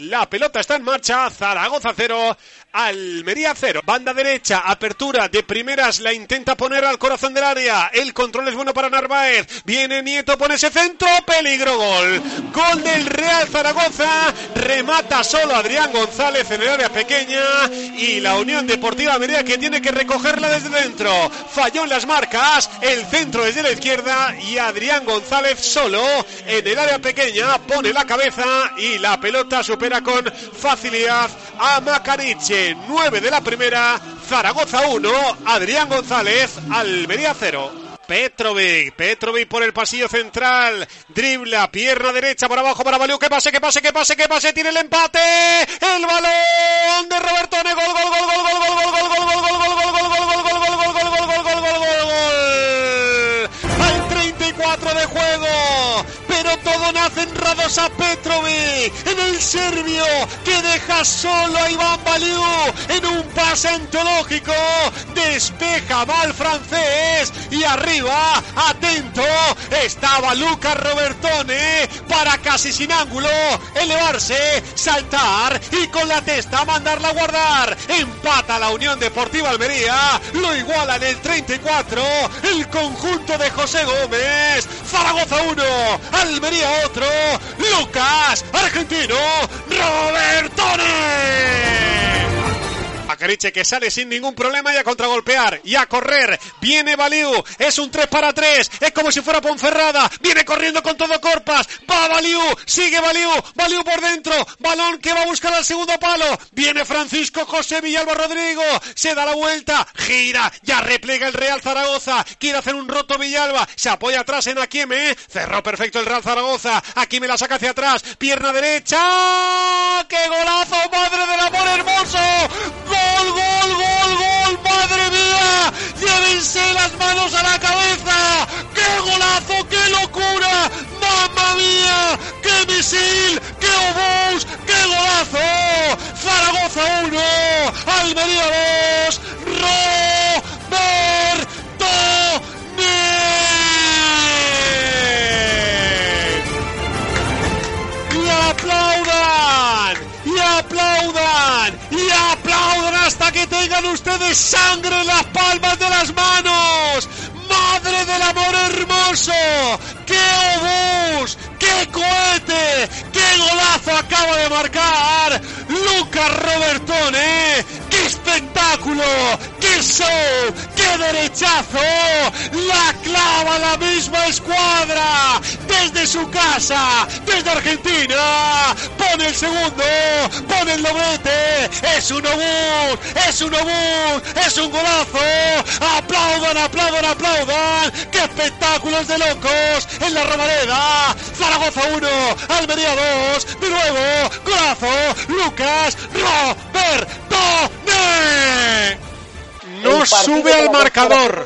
La pelota está en marcha, Zaragoza 0, Almería 0. Banda derecha, apertura de primeras, la intenta poner al corazón del área. El control es bueno para Narváez. Viene Nieto, pone ese centro, peligro, gol. Gol del Real Zaragoza. Remata solo Adrián González en el área pequeña. Y la Unión Deportiva Almería que tiene que recogerla desde dentro. Falló en las marcas, el centro desde la izquierda y Adrián González solo en el área pequeña. Pone la cabeza y la pelota supera con facilidad a Macariche. 9 de la primera, Zaragoza 1, Adrián González, Almería 0. Petrovic por el pasillo central, dribla, pierna derecha por abajo para Baliu, que pase, tiene el empate, el balón de Robertone, gol. 34 de juego, pero todo nace en Radosa Petrovic, en el serbio que deja solo a Iván Baliu en un pase antológico, despeja mal francés y arriba, atento, estaba Lucas Robertone para casi sin ángulo, elevarse, saltar y con la testa mandarla a guardar. Empata la Unión Deportiva Almería, lo iguala en el 34 el conjunto de José Gómez. Zaragoza 1, Almería otro, Lucas, argentino, Robertone. Macariche que sale sin ningún problema y a contragolpear y a correr. Viene Baliu, es un 3-3, es como si fuera Ponferrada. Viene corriendo con todo Corpas, va Baliu, sigue Baliu por dentro, balón que va a buscar al segundo palo. Viene Francisco José Villalba Rodrigo, se da la vuelta, gira, ya replega el Real Zaragoza, quiere hacer un roto Villalba, se apoya atrás en Akieme, cerró perfecto el Real Zaragoza, Akieme la saca hacia atrás, pierna derecha, ¡qué golazo, madre del amor hermoso! ¡Gol! ¡Madre mía! ¡Llévense las manos a la cabeza! ¡Qué golazo! ¡Qué locura! ¡Mamma mía! ¡Qué misil! ¡Qué obús! ¡Qué golazo! Zaragoza 1, Almería 2, y aplaudan hasta que tengan ustedes sangre en las palmas de las manos. ¡Madre del amor hermoso! ¡Qué obús! ¡Qué cohete! ¡Qué golazo acaba de marcar Lucas Robertone! ¡Qué espectáculo! ¡Qué show! ¡Qué derechazo! ¡La clava la misma escuadra! Desde su casa, desde Argentina, pone el segundo, pone el doblete, es un obús, es un golazo. Aplaudan, qué espectáculos de locos en la Romareda. Zaragoza 1, Almería 2, de nuevo, golazo, Lucas Robertone. No sube al marcador,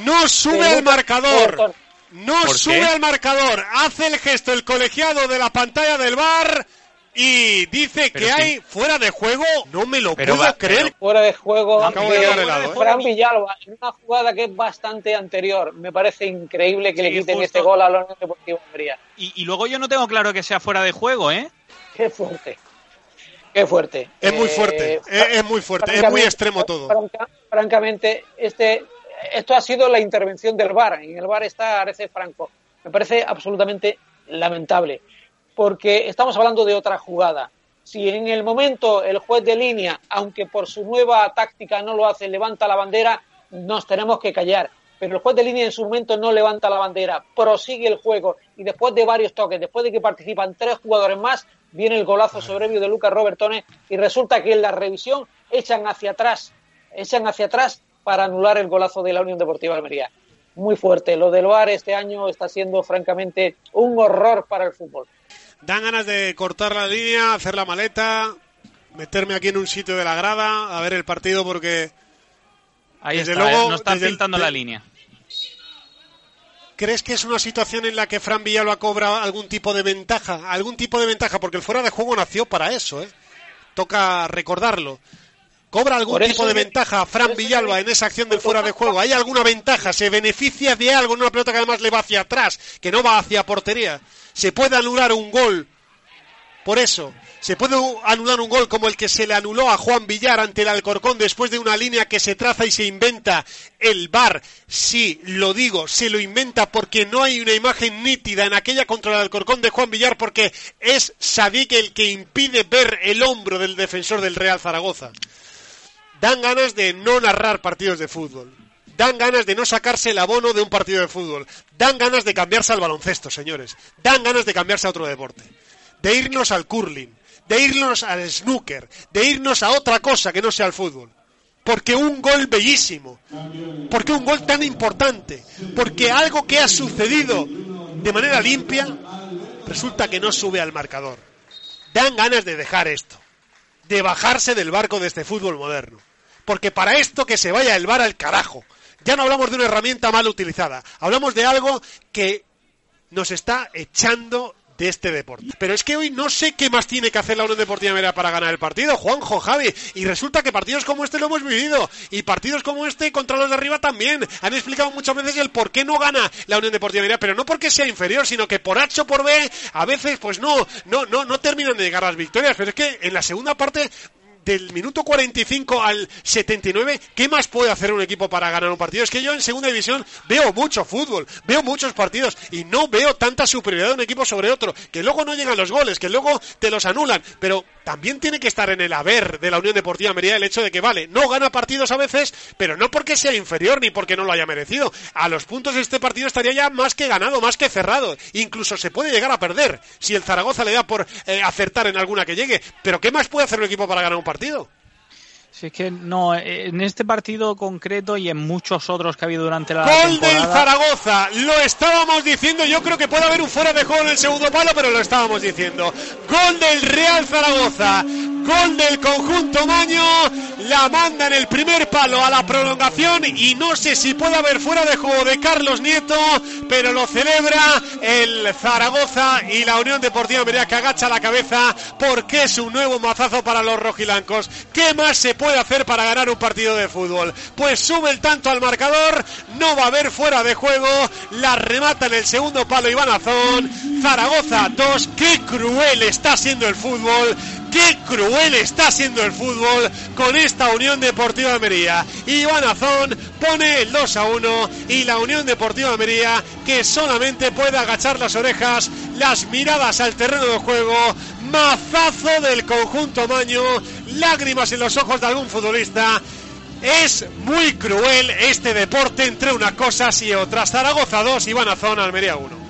hace el gesto el colegiado de la pantalla del VAR y dice pero que sí. Hay fuera de juego, no me lo puedo creer. Fuera de juego de Fran Villalba, en una jugada que es bastante anterior. Me parece increíble que le quiten justo este gol a la Unión Deportiva Almería. Y luego yo no tengo claro que sea fuera de juego, ¿eh? Qué fuerte. Es muy fuerte, es muy extremo todo. Francamente, esto ha sido la intervención del VAR. En el VAR está Arece Franco. Me parece absolutamente lamentable, porque estamos hablando de otra jugada. Si en el momento el juez de línea, aunque por su nueva táctica no lo hace, levanta la bandera, nos tenemos que callar. Pero el juez de línea en su momento no levanta la bandera, prosigue el juego y después de varios toques, después de que participan 3 jugadores más, viene el golazo soberbio de Lucas Robertone y resulta que en la revisión echan hacia atrás para anular el golazo de la Unión Deportiva Almería. Muy fuerte. Lo del VAR este año está siendo francamente un horror para el fútbol. Dan ganas de cortar la línea, hacer la maleta, meterme aquí en un sitio de la grada, a ver el partido porque... Ahí desde está, luego, no está pintando la línea. ¿Crees que es una situación en la que Fran Villalba cobra algún tipo de ventaja? Porque el fuera de juego nació para eso, Toca recordarlo. ¿Cobra algún tipo de ventaja Fran Villalba en esa acción del fuera de juego? ¿Hay alguna ventaja? ¿Se beneficia de algo en una pelota que además le va hacia atrás, que no va hacia portería? ¿Se puede anular un gol Por eso, ¿se puede anular un gol como el que se le anuló a Juan Villar ante el Alcorcón después de una línea que se traza y se inventa el VAR? Sí, lo digo, se lo inventa porque no hay una imagen nítida en aquella contra el Alcorcón de Juan Villar, porque es Sadik el que impide ver el hombro del defensor del Real Zaragoza. Dan ganas de no narrar partidos de fútbol. Dan ganas de no sacarse el abono de un partido de fútbol. Dan ganas de cambiarse al baloncesto, señores. Dan ganas de cambiarse a otro deporte. De irnos al curling, de irnos al snooker, de irnos a otra cosa que no sea el fútbol. Porque un gol bellísimo, porque un gol tan importante, porque algo que ha sucedido de manera limpia, resulta que no sube al marcador. Dan ganas de dejar esto, de bajarse del barco de este fútbol moderno. Porque para esto que se vaya el VAR al carajo. Ya no hablamos de una herramienta mal utilizada, hablamos de algo que nos está echando de este deporte. Pero es que hoy no sé qué más tiene que hacer la Unión Deportiva Almería para ganar el partido, Juanjo, Javi, y resulta que partidos como este lo hemos vivido, y partidos como este contra los de arriba también. Han explicado muchas veces el por qué no gana la Unión Deportiva Almería, pero no porque sea inferior, sino que por H o por B, a veces pues no terminan de llegar las victorias. Pero es que en la segunda parte, del minuto 45 al 79, ¿qué más puede hacer un equipo para ganar un partido? Es que yo en segunda división veo mucho fútbol, veo muchos partidos y no veo tanta superioridad de un equipo sobre otro, que luego no llegan los goles, que luego te los anulan, pero también tiene que estar en el haber de la Unión Deportiva Almería el hecho de que, vale, no gana partidos a veces, pero no porque sea inferior ni porque no lo haya merecido. A los puntos de este partido estaría ya más que ganado, más que cerrado, incluso se puede llegar a perder si el Zaragoza le da por acertar en alguna que llegue, pero ¿qué más puede hacer un equipo para ganar un partido? Si es que no, en este partido concreto y en muchos otros que ha habido durante la temporada... ¡Gol del Zaragoza! Lo estábamos diciendo, yo creo que puede haber un fuera de juego en el segundo palo, pero lo estábamos diciendo. ¡Gol del Real Zaragoza! Gol del conjunto Maño, la manda en el primer palo a la prolongación y no sé si puede haber fuera de juego de Carlos Nieto, pero lo celebra el Zaragoza y la Unión Deportiva Almería, que agacha la cabeza porque es un nuevo mazazo para los rojiblancos. ¿Qué más se puede hacer para ganar un partido de fútbol? Pues sube el tanto al marcador, no va a haber fuera de juego, la remata en el segundo palo Iván Azón. Zaragoza 2, qué cruel está siendo el fútbol. ¡Qué cruel está siendo el fútbol con esta Unión Deportiva Almería! Iván Azón pone el 2-1 y la Unión Deportiva Almería, que solamente puede agachar las orejas, las miradas al terreno de juego, mazazo del conjunto Maño, lágrimas en los ojos de algún futbolista. Es muy cruel este deporte entre unas cosas y otras. Zaragoza 2, Iván Azón, Almería 1.